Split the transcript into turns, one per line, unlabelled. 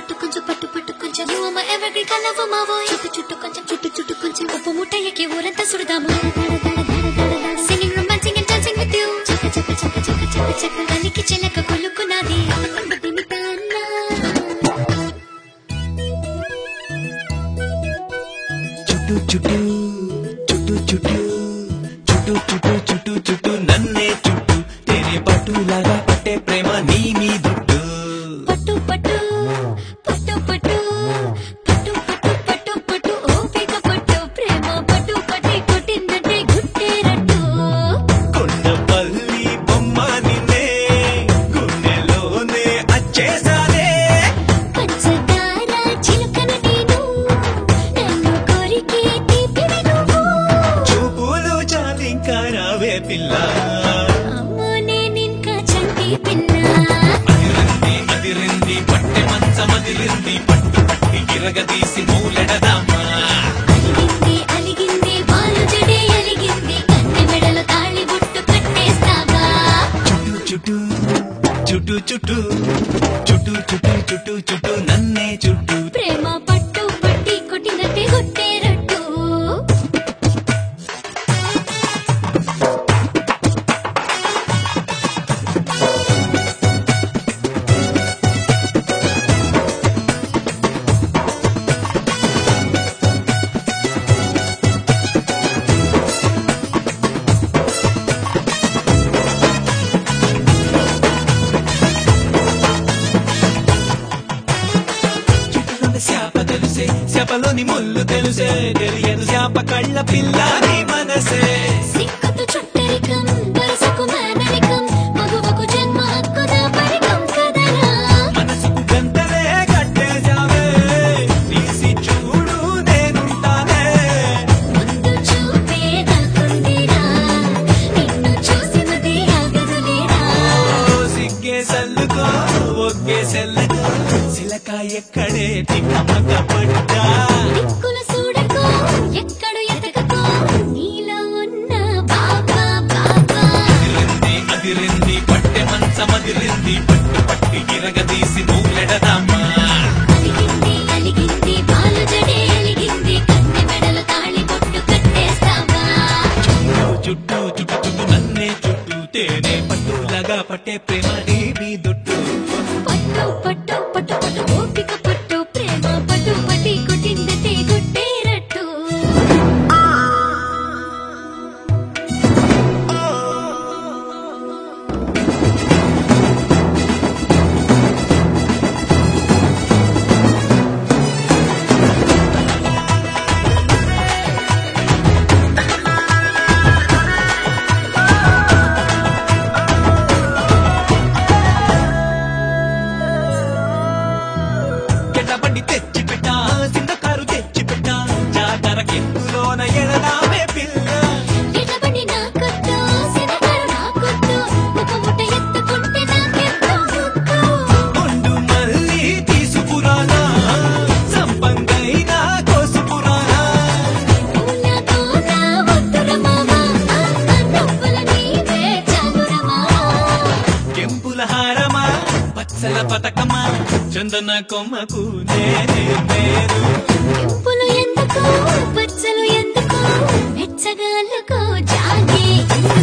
పట్టు కొంచెం You are my evergreen color for my voice చుట్టు కొంచెం ఉప్పు ముట్టయ్యకి ఊరంతా సుడదాము Singing romancing and dancing with you చక్క కలికి చిలక కొలుకున్నది
చుట్టూ నన్నే చుట్టూ తేనే పట్టులాగా పట్టే ప్రేమ నీ మీ దుట్టు
పట్టు ఓపిక పట్టు ప్రేమ పట్టు పట్టి కొట్టిందంటే గుట్టేరట్టు
కొండపల్లి బొమ్మ నిన్నే గుండెలోనే అచ్చేసానే
పంచదార చిలకన నేను నన్ను కోరికే తీపిని నువ్వు
చూపులు చాలింకా రావే పిల్ల
అమ్మో నేనింకా చంటి పిల్ల
అదిరింది పట్టె మంచమదిరింది పట్టు పట్టి గిరగదీసి మూలెడదామా
అలిగింది బాలు జడే అలిగింది కన్నె మెడలో తాళి బొట్టు కట్టేస్తావా
చుట్టూ నన్నే చుట్టూ
ప్రేమ పట్టు పట్టి కొట్టినట్టే కొట్టేరట్టు
శాప తెలుసే శాపలోని ముళ్ళు తెలుసే తెలియదు శాప కళ్ళ పిల్ల నీ మనసే
సిక్కుతు చుట్టరికం వరసకు మేనరికం మగువకు జన్మ హక్కుదా పరికం కదరా
మనసుకు గంటలే కట్టేశావే తీసి చూడు నేనుంటానే
ముందు చూపే నాకుందిరా నిన్ను చూసి మదే ఆగదులేరా
సిగ్గే సల్లుకో ఒగ్గే సెల్లుకో సిలక ఎక్కడే తిక్కమగ పడ్డా
దిక్కుల చూడకో ఎక్కడు ఎతకకో నీలో ఉన్న బాబా
అదిరింది పట్టె మంచమదిరింది పట్టు పట్టి గిరగదీసి మూలెడదామా
అలిగింది బాలు జడే అలిగింది కన్నె మెడలో తాళి బొట్టు కట్టేస్తావా
చుట్టూ నన్నే చుట్టూ తేనే పట్టులాగా పట్టే ప్రేమ నీ మీ దొట్టు
పట్టు ఓపిక పట్టు ప్రేమ పట్టు పట్టి కొట్టిందటే కొట్టేరట్టు
బండి తెచ్చి పెట్టా చిన్న కారు తెచ్చి పెట్టా జాతర కెందులోన ఎడదామే పిల్ల
ఎడబడి నా కొట్టు సినగారు నా కొట్టు ఒక ముట్ట ఎత్తుకుంటే నాకెంతో ముక్కు
ఒండు మళ్ళీ తీసుకురానా సంపంగైనా కోసుకురానా
పూలతో నా ఒత్తుర మామ నవ్వుల నీవే చాలుర మామ
కెంపుల హారమా పచ్చల పతకమా చందన కొమ్మకు నేనే పేరు
పులు ఎందుకు పచ్చలు ఎందుకు మెచ్చగాళ్ళకు జాగే